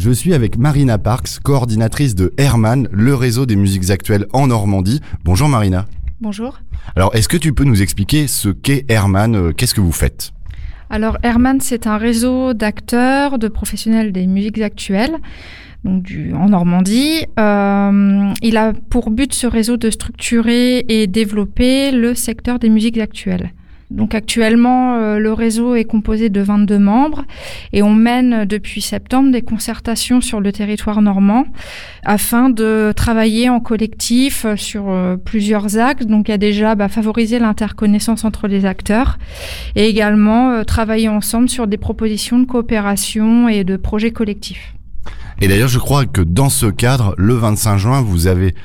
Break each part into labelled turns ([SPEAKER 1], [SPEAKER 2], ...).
[SPEAKER 1] Je suis avec Marina Parks, coordinatrice de Herman, le réseau des musiques actuelles en Normandie. Bonjour Marina.
[SPEAKER 2] Bonjour.
[SPEAKER 1] Alors, est-ce que tu peux nous expliquer ce qu'est Herman? Qu'est-ce que vous faites?
[SPEAKER 2] Alors, Herman, c'est un réseau d'acteurs, de professionnels des musiques actuelles, donc en Normandie. Il a pour but, ce réseau, de structurer et développer le secteur des musiques actuelles. Donc actuellement, le réseau est composé de 22 membres et on mène depuis septembre des concertations sur le territoire normand afin de travailler en collectif sur plusieurs axes. Donc il y a déjà favoriser l'interconnaissance entre les acteurs et également travailler ensemble sur des propositions de coopération et de projets collectifs.
[SPEAKER 1] Et d'ailleurs, je crois que dans ce cadre, le 25 juin, vous avez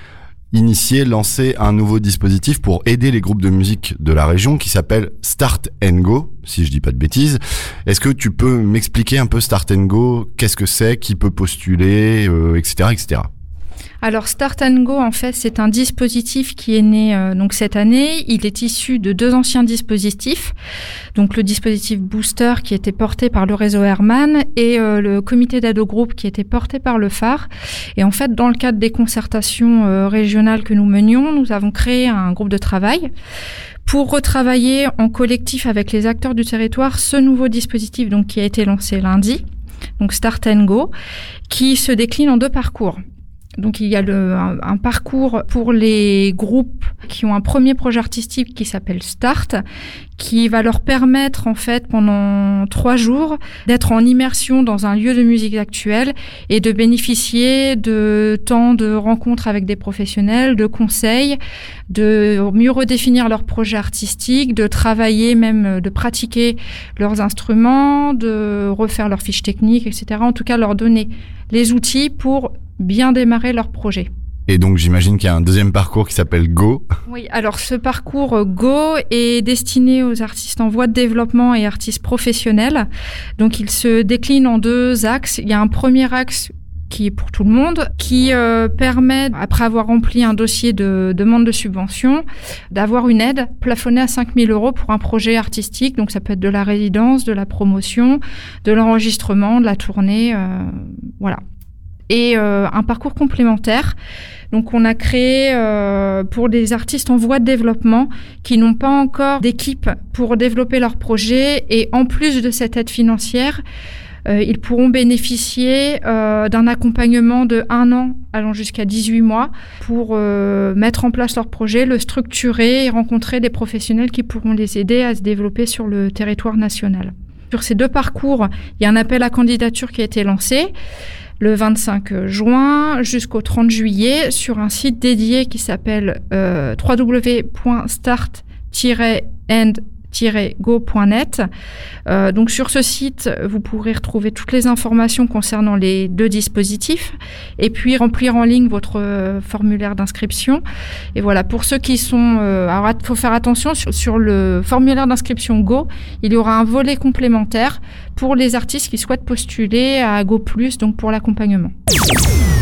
[SPEAKER 1] lancé un nouveau dispositif pour aider les groupes de musique de la région qui s'appelle Start & Go, si je dis pas de bêtises. Est-ce que tu peux m'expliquer un peu Start & Go? Qu'est-ce que c'est? Qui peut postuler, etc., etc.
[SPEAKER 2] Alors Start & Go, en fait, c'est un dispositif qui est né donc cette année. Il est issu de deux anciens dispositifs. Donc le dispositif Booster qui était porté par le réseau Herman et le comité d'aide au groupe qui était porté par le phare. Et en fait, dans le cadre des concertations régionales que nous menions, nous avons créé un groupe de travail pour retravailler en collectif avec les acteurs du territoire ce nouveau dispositif donc qui a été lancé lundi, donc Start & Go, qui se décline en deux parcours. Donc il y a un parcours pour les groupes qui ont un premier projet artistique qui s'appelle Start, qui va leur permettre en fait pendant 3 jours d'être en immersion dans un lieu de musique actuelle et de bénéficier de temps de rencontres avec des professionnels, de conseils, de mieux redéfinir leur projet artistique, de travailler même, de pratiquer leurs instruments, de refaire leurs fiches techniques, etc. En tout cas leur donner les outils pour bien démarrer leur projet.
[SPEAKER 1] Et donc j'imagine qu'il y a un deuxième parcours qui s'appelle Go.
[SPEAKER 2] Oui, alors ce parcours Go est destiné aux artistes en voie de développement et artistes professionnels. Donc il se décline en 2 axes. Il y a un premier axe qui est pour tout le monde, qui permet, après avoir rempli un dossier de demande de subvention, d'avoir une aide plafonnée à 5 000 € pour un projet artistique. Donc ça peut être de la résidence, de la promotion, de l'enregistrement, de la tournée, voilà. Et un parcours complémentaire. Donc on a créé pour des artistes en voie de développement qui n'ont pas encore d'équipe pour développer leur projet. Et en plus de cette aide financière, ils pourront bénéficier d'un accompagnement de 1 an allant jusqu'à 18 mois pour mettre en place leur projet, le structurer et rencontrer des professionnels qui pourront les aider à se développer sur le territoire national. Sur ces 2 parcours, il y a un appel à candidature qui a été lancé le 25 juin jusqu'au 30 juillet sur un site dédié qui s'appelle www.start-go.net. Donc sur ce site, vous pourrez retrouver toutes les informations concernant les 2 dispositifs et puis remplir en ligne votre formulaire d'inscription. Et voilà, pour ceux qui sont... alors il faut faire attention, sur le formulaire d'inscription Go, il y aura un volet complémentaire pour les artistes qui souhaitent postuler à Go+, donc pour l'accompagnement.